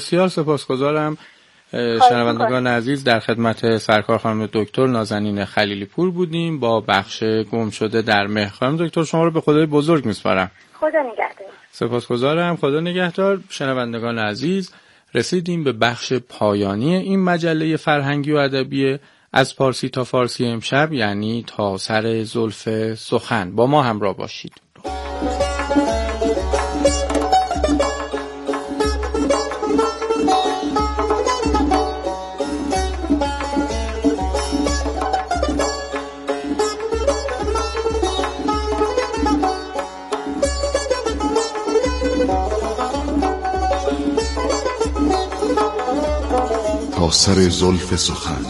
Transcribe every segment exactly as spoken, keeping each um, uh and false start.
بسیار سپاسگزارم. شنوندگان عزیز، در خدمت سرکار خانم دکتر نازنین خلیلی پور بودیم با بخش گم شده در مه. خانم دکتر شما رو به خدای بزرگ میسپارم. خدا نگهدار. سپاسگزارم. خدا نگهدار. شنوندگان عزیز، رسیدیم به بخش پایانی این مجله فرهنگی و ادبی از پارسی تا فارسی امشب، یعنی تا سر زلف سخن. با ما همراه باشید. تا سر زلف سخن.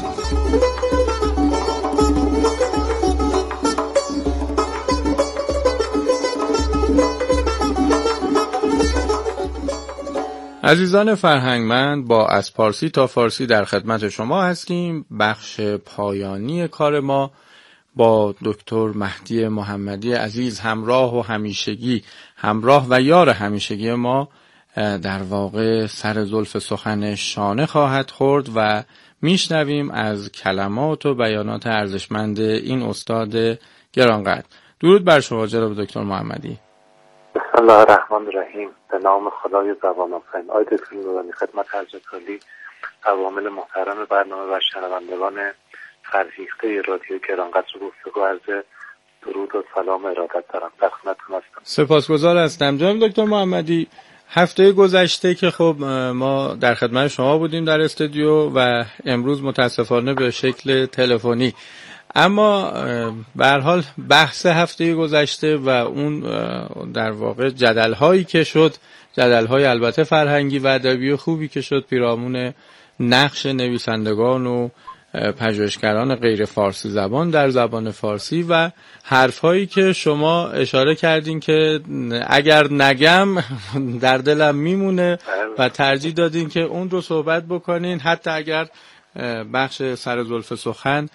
عزیزان فرهنگمند، با از پارسی تا فارسی در خدمت شما هستیم. بخش پایانی کار ما با دکتر مهدی محمدی عزیز همراه و همیشگی همراه و یار همیشگی ما در واقع سر زلف سخن شانه خواهد خورد و میشنویم از کلمات و بیانات ارزشمند این استاد گرانقدر. درود بر شما جناب دکتر محمدی. بسم الله الرحمن الرحیم. به نام خدای زبان آفرین. آقای دکتر نورانی، خدمت حضرت عالی، عوامل محترم برنامه و شنوندگان فرهیخته رادیو گرانقدر رو گفتگو عرض درود و سلام ارادت دارم. در خدمتتون هستم. سپاسگزار هستم جناب دکتر محمدی. هفته گذشته که خب ما در خدمت شما بودیم در استودیو و امروز متاسفانه به شکل تلفنی، اما به هر حال بحث هفته گذشته و اون در واقع جدل‌هایی که شد، جدل‌های البته فرهنگی و ادبی خوبی که شد پیرامون نقش نویسندگان و پژوهشگران غیر فارسی زبان در زبان فارسی و حرفایی که شما اشاره کردین که اگر نگم در دلم میمونه و ترجیح دادین که اون رو صحبت بکنین، حتی اگر بخش سر زلف سخن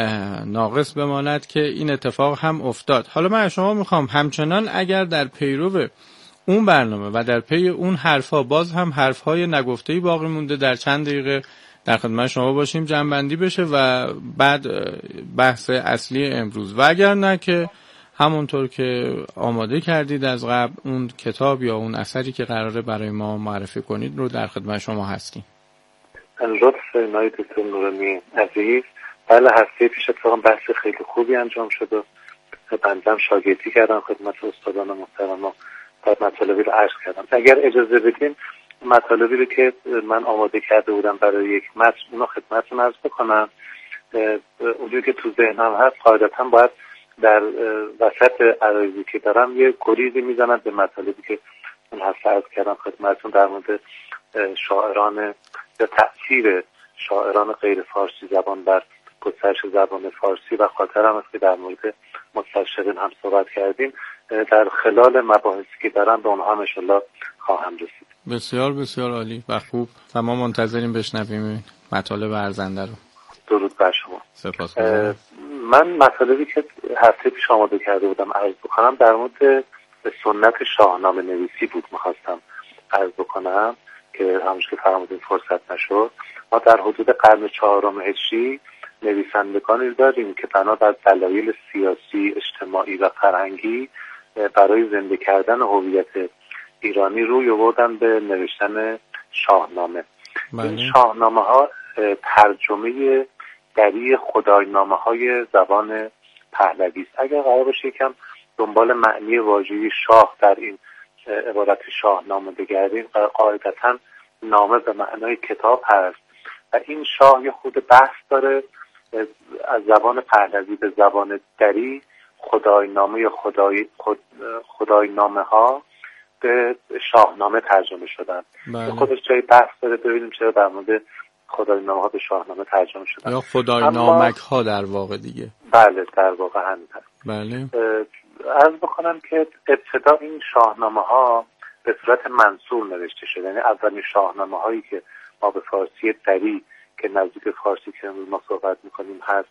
ناقص بماند، که این اتفاق هم افتاد. حالا من از شما میخوام همچنان اگر در پیرو اون برنامه و در پی اون حرفا باز هم حرفهای نگفته‌ای باقی مونده، در چند دقیقه در خدمت شما باشیم، جمع‌بندی بشه و بعد بحث اصلی امروز، و اگر نه که همونطور که آماده کردید از قبل اون کتاب یا اون اثری که قراره برای ما معرفی کنید رو در خدمت شما هستیم. لطف نای دکتر نورانی عزیز. بله، هفته پیش اتفاقا بحث خیلی خوبی انجام شد و بنده هم شاگردی کردم خدمت استادان محترم و بعد مطالبی رو عرض کردم. اگر اجازه بدین مطالبی رو که من آماده کرده بودم برای یک متن اونو خدمتتون عرض بکنم. اونجوری که تو ذهنم هست قاعدتا باید در وسط عرایضی که دارم یه گریزی میزنم به مطالبی که اون هست عرض کردم خدمتتون در مورد شاعران یا تأثیر شاعران غیر فارسی زبان بر گسترش زبان فارسی، و خاطرم است که در مورد مستشرقین هم صحبت کردیم. در خلال مباحثی که دارم به اونها انشالله خواهم رسید. بسیار بسیار عالی و خوب و ما منتظریم بشنویم مطالب ارزنده رو. درود بر شما. سپاسگزارم. من مطالبی که هفته پیش آماده کرده بودم عرض بکنم در مورد سنت شاهنامه نویسی بود. می‌خواستم عرض بکنم که همونش که فرمودین فرصت نشد. ما در حدود قرن چهارم هجری نویسندگانی داریم که بنا بر دلایل سیاسی، اجتماعی و فرهنگی برای زنده کردن هویت ایرانی روی آوردن به نوشتن شاهنامه. بله. این شاهنامه ها ترجمه دری خداینامه های زبان پهلوی است. اگر قرار باشه یکم دنبال معنی واژه شاه در این عبارت شاهنامه بگردیم، قاعدتا نامه به معنای کتاب هست و این شاه یه خود بحث داره. از زبان پهلوی به زبان دری خداینامه یا خدای خد خداینامه ها به شاهنامه ترجمه شدن. بله. خودش جای بحث داره، ببینیم چرا در مورد خداینامه ها به شاهنامه ترجمه شدن یا خداینامک ها در واقع دیگه. بله در واقع همین هست. بله. عرض بکنم که ابتدا این شاهنامه ها به صورت منثور نوشته شده، یعنی اولین شاهنامه هایی که ما به فارسی دری که نزدیک فارسی که ما صحبت میکنیم هست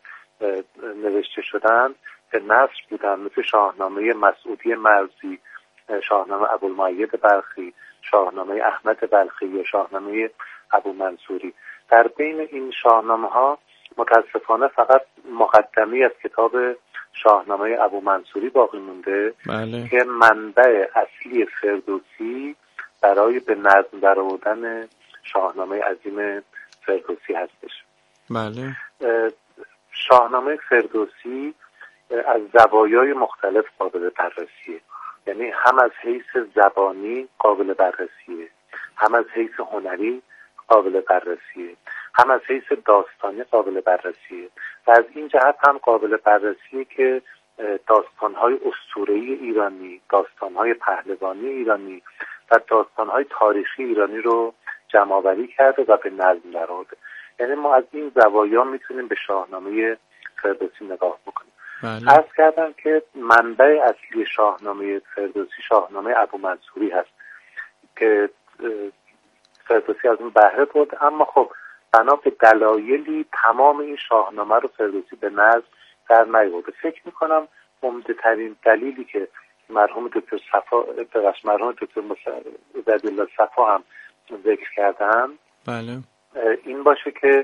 نوشته شدن به نثر بودن، مثل شاهنامه مسعودی مرزی، شاهنامه ابوالمعید بلخی، شاهنامه احمد بلخی یا شاهنامه ابو منصوری. در بین این شاهنامه ها متاسفانه فقط مقدمی از کتاب شاهنامه ابو منصوری باقی مونده بله. که منبع اصلی فردوسی برای به نظم درآوردن شاهنامه عظیم فردوسی هستش. بله. شاهنامه فردوسی از زوایای مختلف قابل بررسیه، یعنی هم از حیث زبانی قابل بررسیه، هم از حیث هنری قابل بررسیه، هم از حیث داستانی قابل بررسیه و از این جهت هم قابل بررسیه که داستان‌های اسطوره‌ای ایرانی، داستان‌های پهلوانی ایرانی و داستان‌های تاریخی ایرانی رو جمع‌آوری کرده و به نظم درآورده. یعنی ما از این زوایا میتونیم به شاهنامه فردوسی نگاه بکنیم. بله. عرض کردم که منبع اصلی شاهنامه فردوسی شاهنامه ابو منصوری هست که فردوسی از اون بهره برد، اما خب بنا به دلایلی تمام این شاهنامه رو فردوسی به نظم در نیاورده. فکر میکنم عمده ترین دلیلی که مرحوم دکتر صفا بخش مرحوم دکتر عزیزالله صفا هم ذکر کردن بله. این باشه که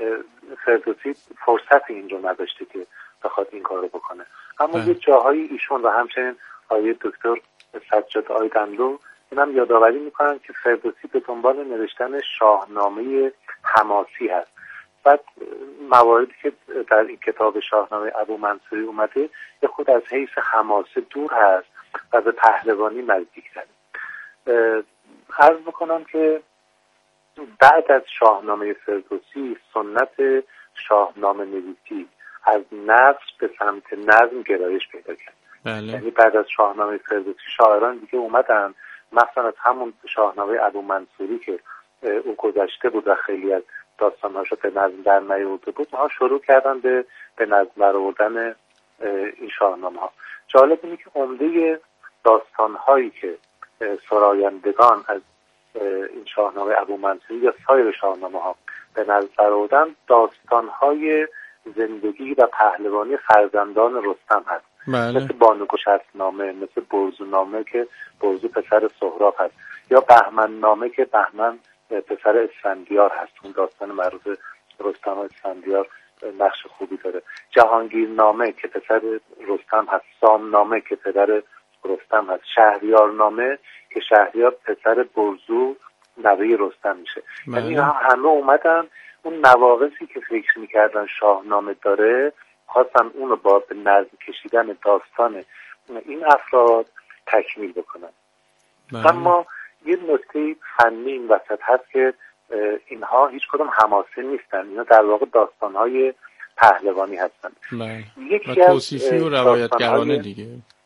فردوسی فرصت این رو نداشته که بخواد این کار رو بکنه، اما بله. یه جاهایی ایشون و همچنین آقای دکتر سجاد آیدنلو اینم یادآوری میکنن که فردوسی به دنبال نوشتن شاهنامه حماسی هست. بعد مواردی که در این کتاب شاهنامه ابو منصوری اومده یه خود از حیث حماسه دور هست و به پهلوانی نزدیک تره. عرض بکنم که بعد از شاهنامه فردوسی سنت شاهنامه نویسی از نثر به سمت نظم گرایش پیدا کرد. بله. یعنی بعد از شاهنامه فردوسی شاعران دیگه اومدن، مثلا از همون شاهنامه ابو منصوری که اون گذشته بود و خیلی از داستان‌هاشو به نظم در نیاورده بود، ما شروع کردن به به نظم درآوردن این شاهنامه‌ها. جالب اینه که عمده داستان‌هایی که سرایندگان از این شاهنامه ابو منصوری یا سایر شاهنامه‌ها به نظم درآوردن داستان‌های زندگی و پهلوانی فرزندان رستم هست. بله. مثل بانوگشت نامه، مثل برزو نامه که برزو پسر سهراب هست، یا بهمن نامه که بهمن پسر اسفندیار هست. اون داستان معروف رستم و اسفندیار نقش خوبی داره. جهانگیر نامه که پسر رستم هست، سام نامه که پدر رستم هست، شهریار نامه که شهریار پسر برزو نوه رستم میشه. بله. یعنی همه اومدن اون نواقصی که فکر میکردن شاهنامه داره خواستن اونو با به نظم کشیدن داستان این افراد تکمیل بکنن. بله. اما یه نکته فنی این وسط هست که اینها هیچ کدوم حماسه نیستن، اینا در واقع داستانهای پهلوانی هستن. بله. یکی و توصیفی و روایتگرانه دیگه.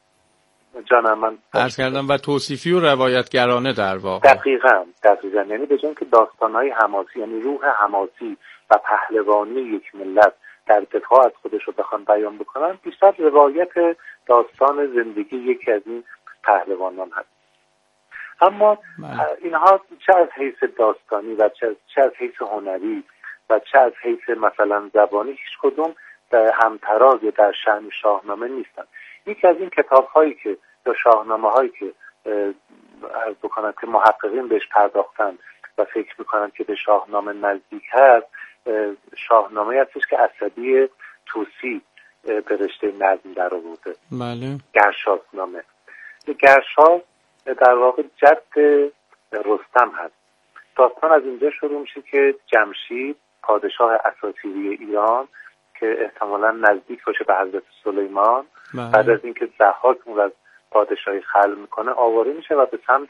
جانم من عرض کردم و توصیفی و روایتگرانه در واقع. دقیقاً دقیقاً یعنی به جای اینکه داستانهای حماسی، یعنی روح حماسی و پهلوانی یک ملت در دفاع از خودش رو بخوان بیان بکنن، بیشتر روایت داستان زندگی یکی از این پهلوانان هست. اما بله. اینها چه از حیث داستانی و چه از حیث هنری و چه از حیث مثلا زبانی هیچ کدوم همتراز یا در شأن شاهنامه نیستن. یکی از این کتاب هایی که یا شاهنامه هایی که عرض بکنم که محققین بهش پرداختن و فکر میکنن که به شاهنامه نزدیک هست، شاهنامه هستش که اسدی طوسی به رشته نظم در آورده. بله. گرشاسب نامه. گرشاسب در واقع جد رستم هست. داستان از اینجا شروع میشه که جمشید پادشاه اساطیری ایران که احتمالاً نزدیک باشه به حضرت سلیمان، بله. بعد از اینکه ضحاک اون از پادشاهی خلع میکنه آواره میشه و به سمت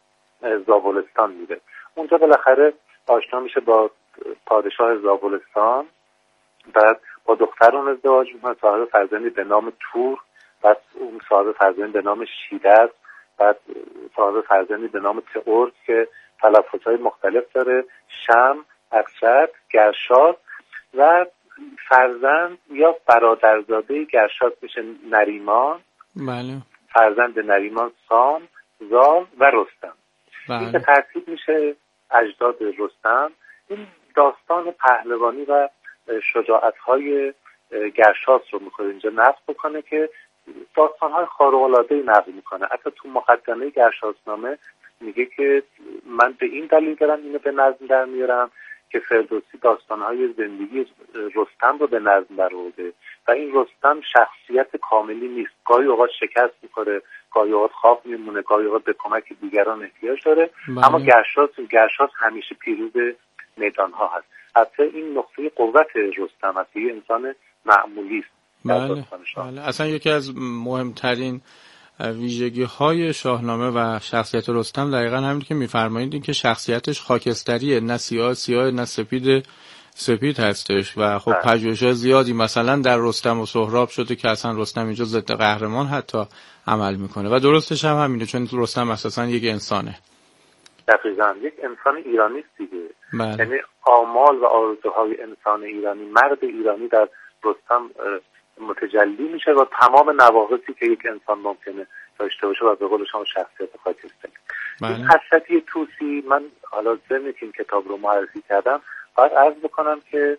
زابلستان میره. اونجا بالاخره آشنا میشه با پادشاه زابلستان، بعد با دختر اون ازدواج میکنه، صاحب فرزندی به نام تور، بعد اون صاحب فرزندی به نام شیدر، بعد صاحب فرزندی به نام تئورس که تلفظهای مختلف داره، شم، اقشد، گرشاسب، و فرزند یا برادرزاده گرشاسب میشه نریمان. بله. فرزند نریمان سام، زال و رستم. بله. این به ترتیب میشه اجداد رستم. این داستان پهلوانی و شجاعت‌های گرشاسب رو میخواد اینجا نقل بکنه که داستان‌های خارق‌العاده‌ای نقل میکنه. حتی تو مقدمه گرشاسب‌نامه میگه که من به این دلیل دارم اینو به نظم در میارم که فردوسی داستانهای زندگی رستم رو به نظم در آورده و این رستم شخصیت کاملی نیست. گاهی اوقات شکست میخوره، گاهی اوقات خواب میمونه، گاهی اوقات به کمک دیگران احتیاج داره. بله. اما گرشاس گرشاس همیشه پیروز میدانها هست. حتی این نقطه قوت رستم است، یه انسان معمولی است. بله. بله. اصلا یکی از مهمترین ویژگی های شاهنامه و شخصیت رستم دقیقا همین که میفرمایید، این که شخصیتش خاکستریه، نه سیاه سیاه نه سپید سپید هستش و خب پژوهش‌های زیادی مثلا در رستم و سهراب شده که اصلا رستم اینجا ضد قهرمان حتی عمل میکنه و درستش هم همینه، چون رستم اساسا یک انسانه. دقیقاً یک انسان ایرانی است دیگه. یعنی آمال و آرزوهای انسان ایرانی، مرد ایرانی در رستم متجلی میشه و تمام نواقصی که یک انسان ممکنه داشته باشه و به قول شما شخصیت خاکستری. این اسدی طوسی، من حالا ضمن این کتاب رو معرفی کردم، باید عرض بکنم که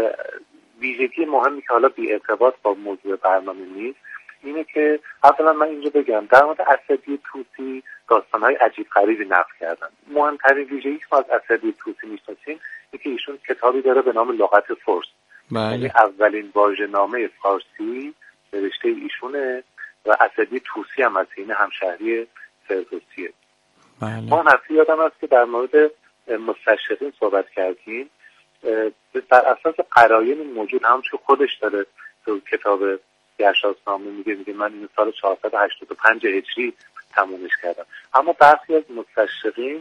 ویژگی مهمی که حالا بی ارتباط با موضوع برنامه نیست اینه که اولا من اینجا بگم در مورد اسدی طوسی داستان‌های عجیب غریبی نقل کردن. مهمترین ویژگی که از اسدی طوسی می‌شناسیم اینه که ایشون کتابی داره به نام لغت فارس. یعنی اولین واژه‌نامه فارسی نوشته ایشونه و اسدی طوسی هم از این همشهری فردوسیه. بله. ما نفسی یادم است که در مورد مستشرقین صحبت کردیم، بر اساس قرائن موجود همونطور خودش داره تو کتاب گرشاسنامه میگه میگه من این سال چهارصد و هشتاد و پنج هجری تمومش کردم. اما برخی از مستشرقین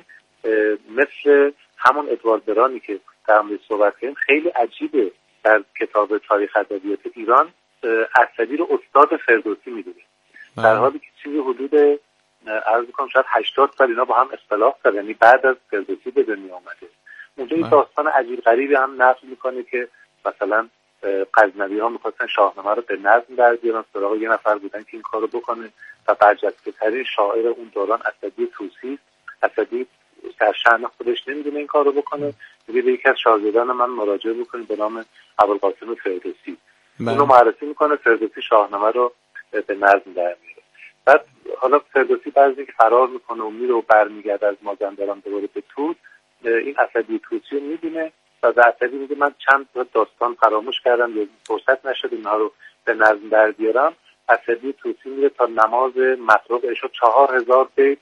مثل همون ادوارد برانی که در مورد صحبت کردیم خیلی عجیبه، در کتاب تاریخ ادبیات ایران اسدی رو استاد فردوسی میدونه، در حالی که چیزی حدود عرض می‌کنم شاید هشتاد سال اینا با هم اختلاف داره، یعنی بعد از فردوسی به دنیا اومده. اونجا این داستان عجیب غریبی هم نقل میکنه که مثلا غزنوی ها میخواستن شاهنامه رو به نظم در بیارن، سراغ یه نفر بودن که این کارو بکنه و برجسته ترین شاعر اون دوران اسدی طوسی. اسدی در شأن خودش نمیدونه این کارو بکنه، میگه به یکی از شاگردان من مراجعه بکنید به نام ابوالقاسم فردوسی. اونو معرفی میکنه، فردوسی شاهنامه رو به نظم در میاره. بعد حالا فردوسی بعضی که فرار میکنه و میره و برمیگرده از مازندران دوباره به توس، این اسدی طوسی رو میبینه و به اسدی میگه من چند داستان فراموش کردم یا فرصت نشد اینها رو به نظم در بیارم. اسدی طوسی میره تا نماز مغرب عشا چهار هزار بیت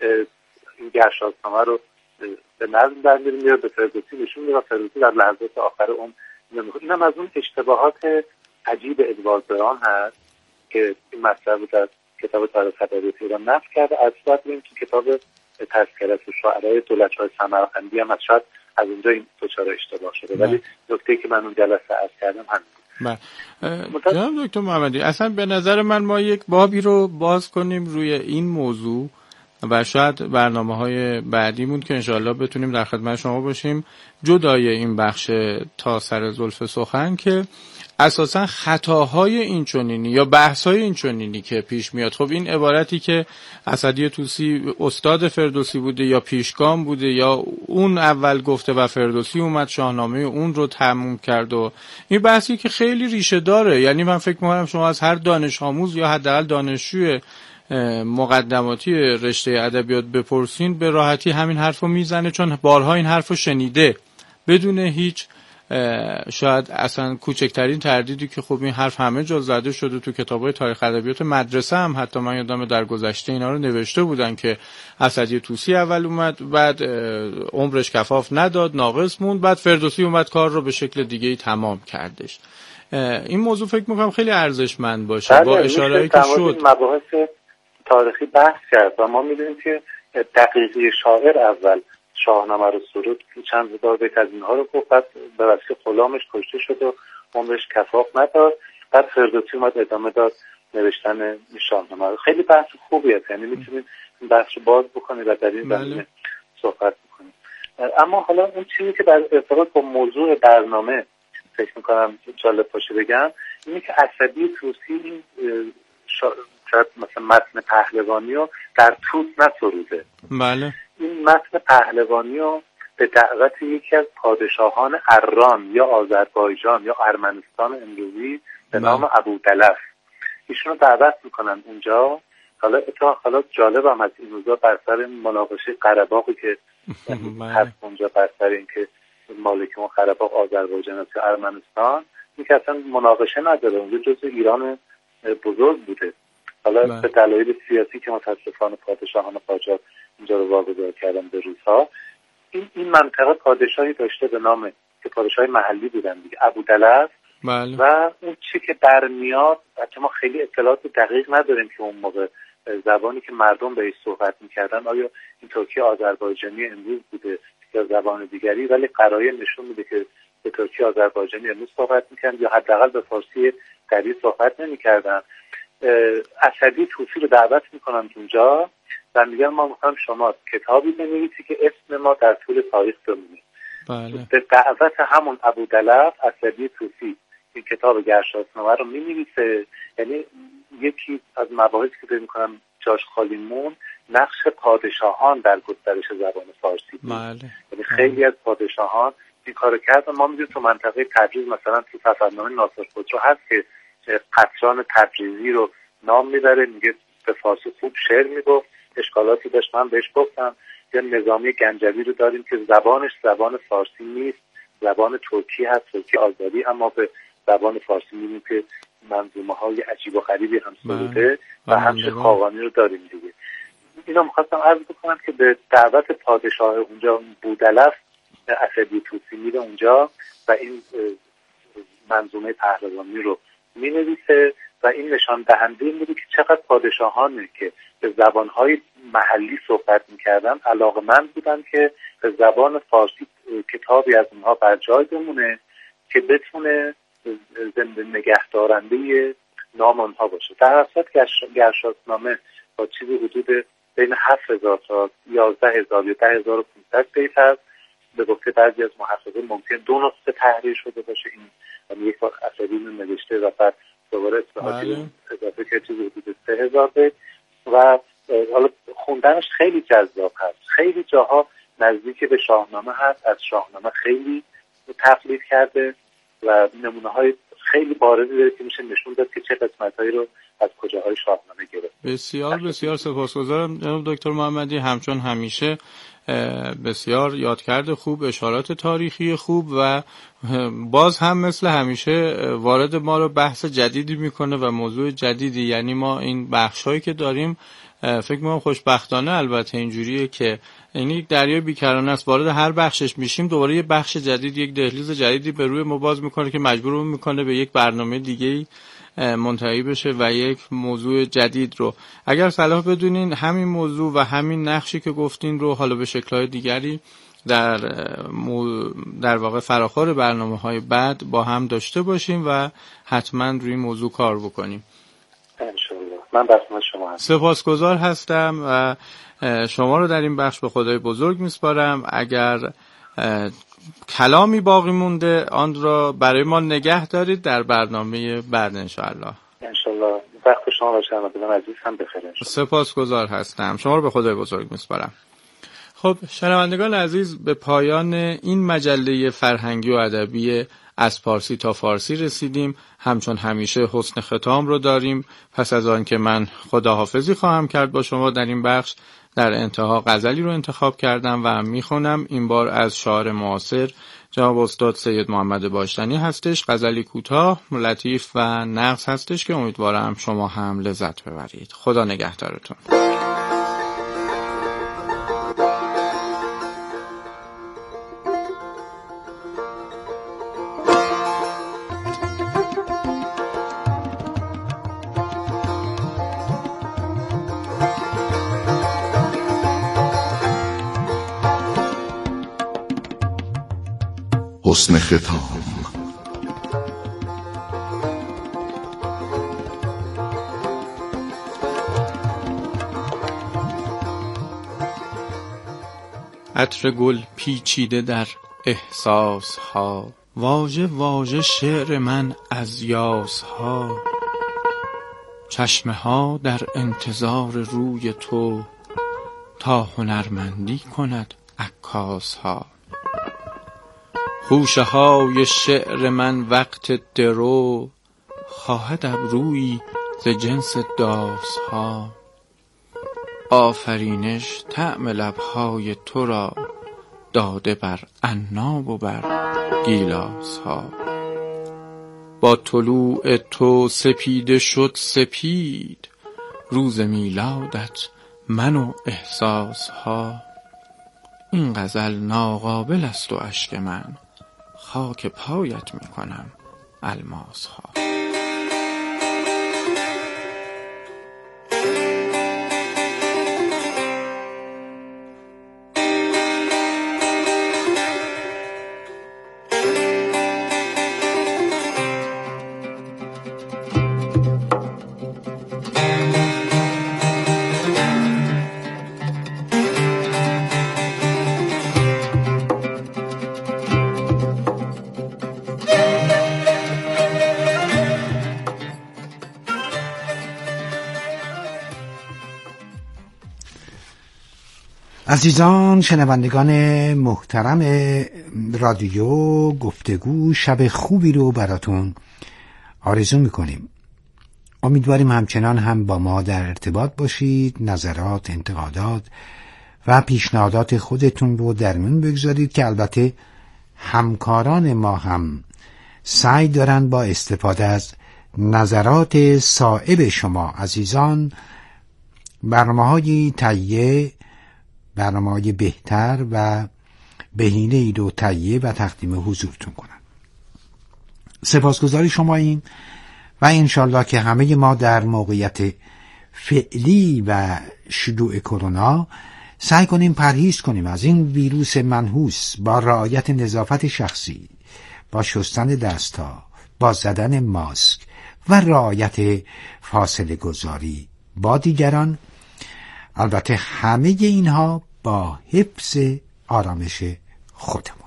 این گرشاسنامه رو به نظم در میاره، به فردوسی نشون میده و فردوسی در لحظات آخر اون میخواد. اینم از اون اشتباهات عجیب ادوارد بران هست که این مطلب در کتاب تاریخ ادبیات ایران نقل کرده. از صورت ببینیم که کتاب تذکرة شعرای دولت‌های سمرقندی هم از شاید از اونجا این دوچار اشتباه شده، ولی نکته که من اون جلسه عرض کردم همین بود. جناب دکتر محمدی، اصلا به نظر من ما یک بابی رو باز کنیم روی این موضوع و شاید برنامه‌های بعدیمون که انشاءالله بتونیم در خدمت شما باشیم جدای این بخش تا سر زلف سخن، که اساسا خطاهای این چنینی یا بحث‌های این چنینی که پیش میاد، خب این عبارتی که اسدی طوسی استاد فردوسی بوده یا پیشگام بوده یا اون اول گفته و فردوسی اومد شاهنامه اون رو تموم کرد، و این بحثی که خیلی ریشه داره. یعنی من فکر می‌کنم شما از هر دانش آموز یا حداقل دانشجوی مقدماتی رشته ادبیات بپرسین به راحتی همین حرفو میزنه، چون بارها این حرفو شنیده بدون هیچ شاید اصلا کوچکترین تردیدی که خب این حرف همه جا زده شده. تو کتابای تاریخ ادبیات مدرسه هم حتی من یادمه در گذشته اینا رو نوشته بودن که اسدی طوسی اول اومد، بعد عمرش کفاف نداد، ناقص موند، بعد فردوسی اومد کار رو به شکل دیگه‌ای تمام کردش. این موضوع فکر می‌کنم خیلی ارزشمند باشه با اشاره‌ای که شد. مباحث تاریخی بحث کرد و ما می‌دونیم که دقیقی شاعر اول شاهنامه رو سرود، چند هزار بیت از اینها رو گفت، بعد به واسطه غلامش کشته شد و عمرش کفاف نداد، بعد فردوسی اومد ادامه داد نوشتن شاهنامه رو. خیلی بحث خوبی است، یعنی میتونید این بحث رو باز بکنید و در این زمینه صحبت بکنید. اما حالا اون چیزی که در ارتباط با موضوع برنامه فکر میکنم جالب باشه بگم اینه که اسدی طوسی شاید مثلا متن پهلوانی رو در توس نسروده. بله. این متن پهلوانی رو به دعوت یکی از پادشاهان اران یا آذربایجان یا ارمنستان امروزی به نام ابودلف ایشون رو دعوت میکنن اونجا حالا اتفاقا حالا جالبم از این روزا بر سر مناقشه قره‌باغی که هست اونجا، بر سر اینکه مالک اون قره‌باغ آذربایجان است یا ارمنستان، این که اصلا مناقشه نداره، اونجا جزء ایران بزرگ بوده. حالا بله. به دلایل سیاسی که متاسفانه پادشاهان قاجار اینجا رو واگذار کردن به روس‌ها، این این منطقه پادشاهی داشته به نام که پادشاه محلی بودن دیگه، ابودلف. بله. و اون چی که برمیاد، حتی ما خیلی اطلاعات دقیق نداریم که اون موقع زبانی که مردم بهش صحبت میکردن آیا این ترکی آذربایجانی امروز بوده یا زبان دیگری، ولی قرائن نشون میده که به ترکی آذربایجانی امروز صحبت میکردن یا حداقل به فارسی قدیم صحبت نمیکردن. اسدی طوسی رو دعوت میکنن اونجا و میگن ما میخوایم شما کتابی بنویسی که اسم ما در طول تاریخ بمونه. بله. به دعوت همون ابودلف اسدی طوسی این کتاب گرشاسنامه رو می‌نویسه. یعنی یکی از مباحثی که فکر می‌کنم جاش خالی مون، نقش پادشاهان در گسترش زبان فارسی. بله. یعنی خیلی از پادشاهان این کارو کردن. ما می‌دونیم تو منطقه تبریز مثلا تو سفرنامه ناصر خسرو هست که قطران تبریزی رو نام میبره، میگه به فارسی خوب شعر میگفت، اشکالاتی داشت من بهش گفتم. یا نظامی گنجوی رو داریم که زبانش زبان فارسی نیست، زبان ترکی هست، ترکی آذری، اما به زبان فارسی می‌بینیم که منظومه‌های عجیب و غریبی هم سروده و همچه خاقانی رو داریم دیگه. اینو می‌خواستم عرض بکنم که به دعوت پادشاه اونجا بودلف اسدی طوسی میره اونجا و این منظومه پهلوانی رو می‌نویسه و این نشان دهنده این بوده که چقدر پادشاهانی که به زبان‌های محلی صحبت می‌کردن علاقه‌مند بودن که به زبان فارسی کتابی از اونها بر جای بمونه که بتونه زنده نگهدارنده نام آنها باشه. در اصل گرشاسنامه با چیزی حدود بین هفت هزار تا یازده هزار یا ده هزار و پونصد بیت هست. به گفته بعضی از محققین ممکن دو نسخه تحریر شده باشه، این یک بار اسدی رو نوشته و بعد دوباره اصلاحاتی اضافه که چیزی حدود سه هزار بیت و حالا خوندنش خیلی جذاب هست. خیلی جاها نزدیک به شاهنامه هست، از شاهنامه خیلی تقلید کرده و نمونه های خیلی بارزی داره که میشه نشون داد که چه قسمت‌هایی رو از کجاهای شاهنامه گرفت. بسیار بسیار سپاسگزارم جناب دکتر محمدی، همچون همیشه بسیار یادکرد خوب، اشارات تاریخی خوب و باز هم مثل همیشه وارد ما رو بحث جدیدی میکنه و موضوع جدیدی. یعنی ما این بخشایی که داریم فکر می‌کنم خوشبختانه البته اینجوریه که این یک دریای بیکرانه است، وارد هر بخشش میشیم دوباره یه بخش جدید، یک دهلیز جدیدی به روی ما باز میکنه که مجبورمون میکنه به یک برنامه دیگه‌ای منتهی بشه و یک موضوع جدید رو اگر صلاح بدونین همین موضوع و همین نقشی که گفتین رو حالا به شکل‌های دیگری در مو... در واقع فراخور برنامه‌های بعد با هم داشته باشیم و حتما روی موضوع کار بکنیم. انشالله. من بسم شما هستم. سپاسگزار هستم و شما رو در این بخش به خدای بزرگ میسپارم. اگر کلامی باقی مونده آن را برای ما نگه دارید در برنامه بعد انشاءالله. انشاءالله. وقت شما و شنوندگان عزیز هم بخیر. سپاسگزار هستم. شما رو به خدای بزرگ میسپارم. خب شنوندگان عزیز، به پایان این مجله فرهنگی و ادبی از پارسی تا فارسی رسیدیم. همچون همیشه حسن ختام رو داریم. پس از آن که من خداحافظی خواهم کرد با شما در این بخش، در انتها غزلی رو انتخاب کردم و میخونم. این بار از شاعر معاصر جناب استاد سید محمد باشتنی هستش. غزلی کوتاه، لطیف و نغز هستش که امیدوارم شما هم لذت ببرید. خدا نگهدارتون. حسن ختام. عطر گل پیچیده در احساس ها، واژه واژه شعر من از یاس ها، چشمه ها در انتظار روی تو، تا هنرمندی کند عکاس ها. خوشه های شعر من وقت درو، خواهد ابرویی ز جنس داس ها. آفرینش طعم لبهای تو را داده بر عناب و بر گیلاس ها. با طلوع تو سپیده شد سپید روز میلادت من و احساس ها. این غزل ناقابل است و اشک من خاک پایت میکنم الماس ها. عزیزان شنوندگان محترم رادیو گفتگو، شب خوبی رو براتون آرزو میکنیم. امیدواریم همچنان هم با ما در ارتباط باشید، نظرات، انتقادات و پیشنهادات خودتون رو در میون بگذارید که البته همکاران ما هم سعی دارن با استفاده از نظرات صائب شما عزیزان برنامه‌های تهیه، برنامه‌های بهتر و بهینه‌ای رو تهیه و تقدیم حضورتون کنن. سپاسگزاری شما این و انشالله که همه ما در موقعیت فعلی و شیوع کرونا سعی کنیم پرهیز کنیم از این ویروس منحوس با رعایت نظافت شخصی، با شستن دست‌ها، با زدن ماسک و رعایت فاصله گذاری با دیگران. البته همه اینها با حفظ آرامش خودمون.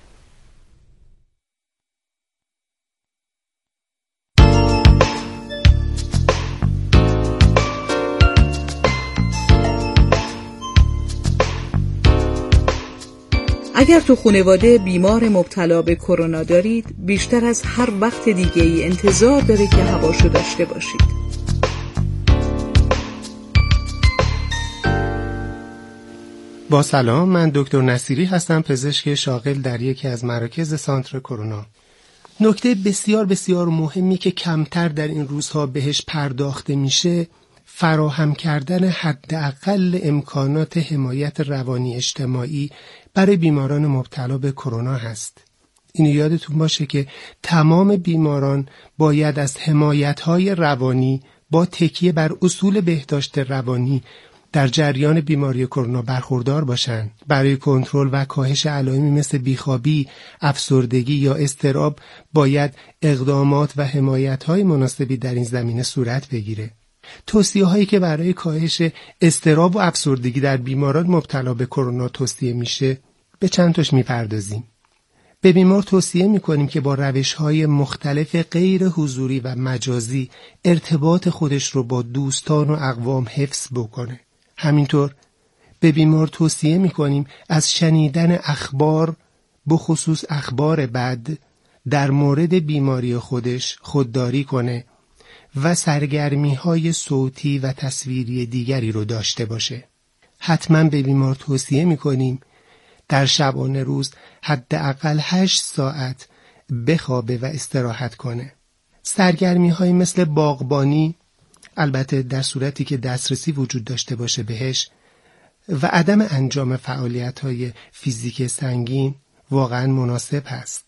اگر تو خانواده بیمار مبتلا به کرونا دارید، بیشتر از هر وقت دیگه ای انتظار داره که هواشو داشته باشید. با سلام، من دکتر نصیری هستم، پزشک شاغل در یکی از مراکز سانتر کرونا. نکته بسیار بسیار مهمی که کمتر در این روزها بهش پرداخته میشه، فراهم کردن حداقل امکانات حمایت روانی اجتماعی برای بیماران مبتلا به کرونا هست. اینو یادتون باشه که تمام بیماران باید از حمایت‌های روانی با تکیه بر اصول بهداشت روانی در جریان بیماری کرونا برخوردار باشند. برای کنترل و کاهش علائمی مثل بیخوابی، افسردگی یا اضطراب باید اقدامات و حمایت‌های مناسبی در این زمینه صورت بگیره. توصیه هایی که برای کاهش اضطراب و افسردگی در بیماران مبتلا به کرونا توصیه میشه، به چند تاش میپردازیم. به بیمار توصیه میکنیم که با روش‌های مختلف غیر حضوری و مجازی ارتباط خودش رو با دوستان و اقوام حفظ بکنه. همینطور به بیمار توصیه میکنیم از شنیدن اخبار، بخصوص اخبار بد، در مورد بیماری خودش خودداری کنه و سرگرمی‌های صوتی و تصویری دیگری رو داشته باشه. حتما به بیمار توصیه میکنیم در شبانه روز حداقل هشت ساعت بخوابه و استراحت کنه. سرگرمی‌های مثل باغبانی، البته در صورتی که دسترسی وجود داشته باشه بهش، و عدم انجام فعالیت‌های فیزیک سنگین واقعا مناسب هست.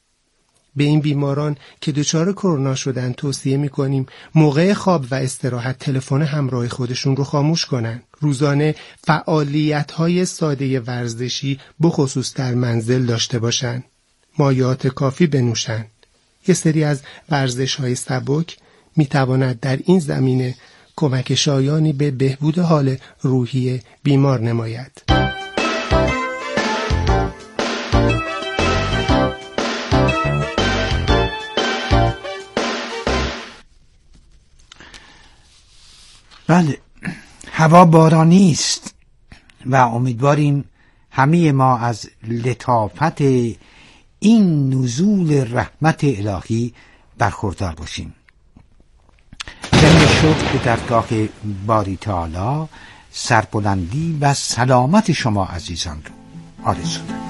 به این بیماران که دچار کرونا شدن توصیه می‌کنیم موقع خواب و استراحت تلفن همراه خودشون رو خاموش کنن. روزانه فعالیت‌های ساده ورزشی بخصوص در منزل داشته باشن. مایعات کافی بنوشن. یه سری از ورزش‌های سبک می‌تواند در این زمینه کمک شایانی به بهبود حال روحی بیمار نماید. بله، هوا بارانی است و امیدواریم همه ما از لطافت این نزول رحمت الهی برخوردار باشیم. ضمن شکر به درگاه باری تعالی سربلندی و سلامت شما عزیزان رو آرزو دارم.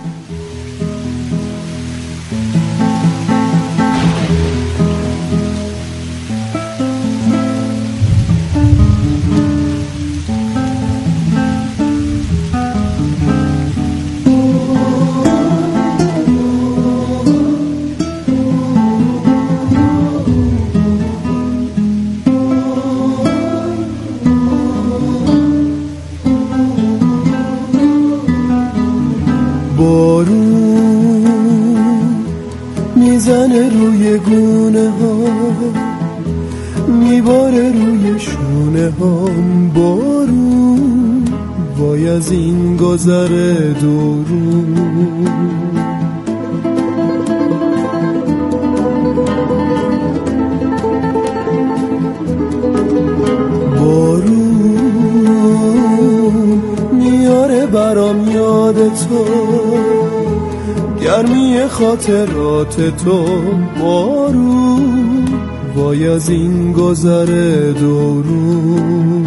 بارون میزنه روی گونه ها، میباره روی شونه ها. بارون وای از این گذر دورون. بارون میاره برام یاد تو، گرمی خاطرات تو. بارون وای از این گذر دورون.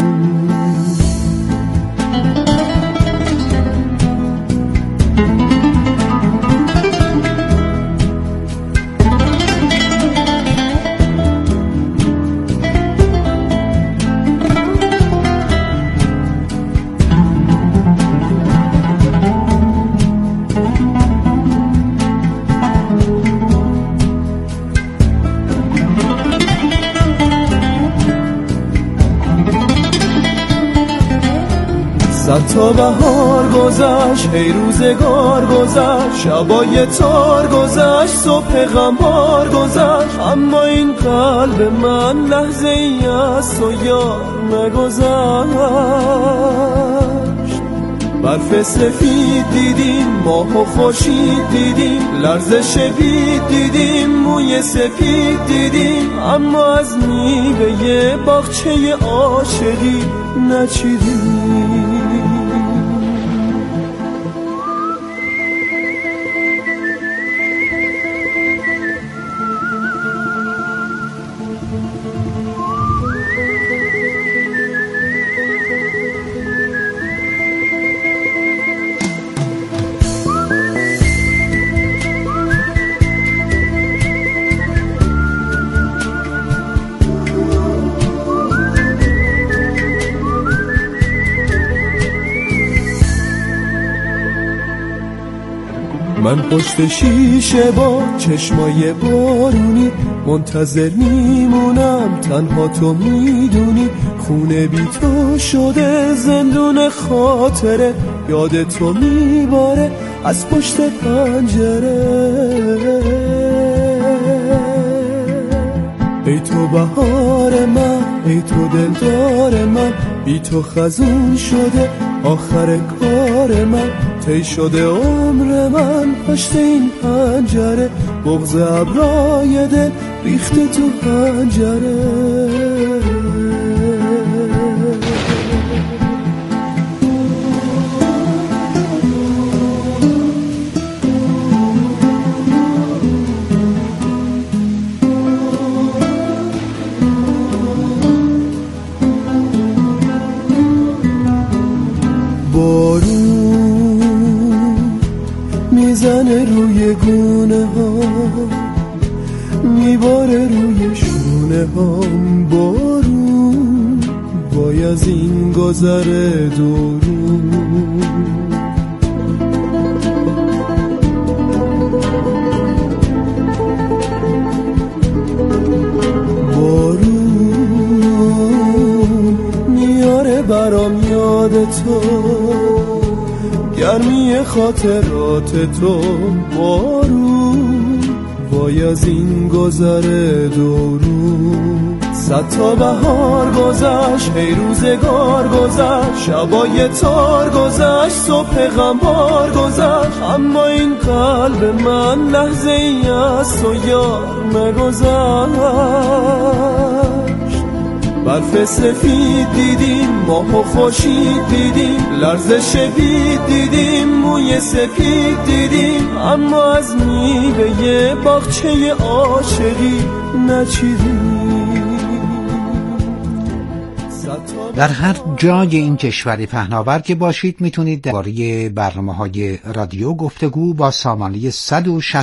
صد تا بهار گذشت، هی روزگار گذشت، شبای تار گذشت، صبح غمبار گذشت، اما این قلب من لحظه ای از تو یار نگذشت. برف سفید دیدیم، ماه و خورشید دیدیم، لرزش بید دیدیم، موی سپید دیدیم، اما از میوه باغچه عاشقی نچیدیم. من پشت شیشه با چشمای بارونی منتظر میمونم، تنها تو میدونی. خونه بی تو شده زندون خاطره، یاد تو میباره از پشت پنجره. ای تو بهار من، ای تو دلدار من، بی تو خزون شده آخر کار من. طی شده عمر من پشت این پنجره، بغض ابرای دل ریخته تو پنجره. بارون میزنه روی گونه ها، میباره روی شونه ها. بارون وای از این گذر دورون. بارون میاره برام یاد تو، گرمی خاطرات تو. بارون وای از این گذر دورون. صد تا بهار گذشت، هی روزگار گذشت، شبای تار گذشت، صبح غمبار گذشت، اما این قلب من لحظه ای از تو یار نگذشت. برف سفید دیدیم، ماه و خورشید دیدیم، لرزش بید دیدیم، موی سپید دیدیم، اما از میوه باغچه عاشقی نچیدیم. در هر جای این کشور پهناور که باشید میتونید درباره برنامه‌های رادیو گفتگو با سامانه صد و شصت